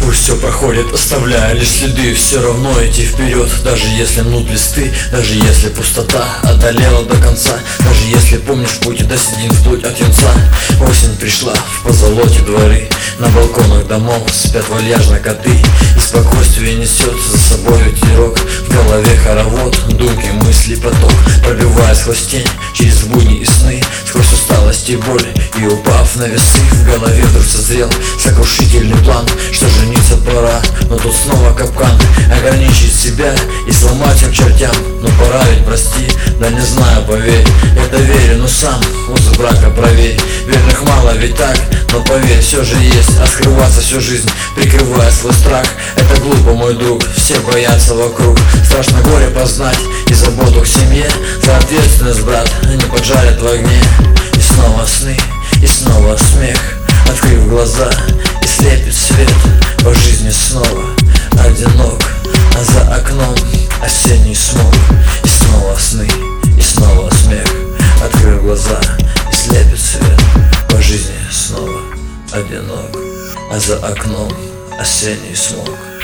Пусть все проходит, оставляя лишь следы, все равно идти вперед. Даже если мнут листы, даже если пустота одолела до конца, даже если помнишь путь доседин вплоть от юнца. Осень пришла в позолоте дворы, на балконах домов спят вальяжно коты, и спокойствие несет за собой ветерок. В голове хоровод, думки, мысли поток, пробивая сквозь тень, через будни и сны, сквозь усталость и боль. И упав на весы, в голове вдруг созрел сокрушительный план, что жениться пора, но тут снова капкан. Ограничить себя и сломать к чертям, но пора ведь, прости, да не знаю, поверь. Это верю, но сам узы брака проверь. Верных мало ведь так, но поверь, все же есть. А скрываться всю жизнь, прикрывая свой страх, это глупо, мой друг, все боятся вокруг. Страшно горе познать и заботу к семье, за ответственность, брат, не поджарят в огне. И снова сны, и снова смех, открыв глаза, и слепит свет. По жизни снова одинок, а за окном осенний смог. И снова сны, и снова смех, открыв глаза, и слепит свет. По жизни снова одинок, а за окном осенний смог.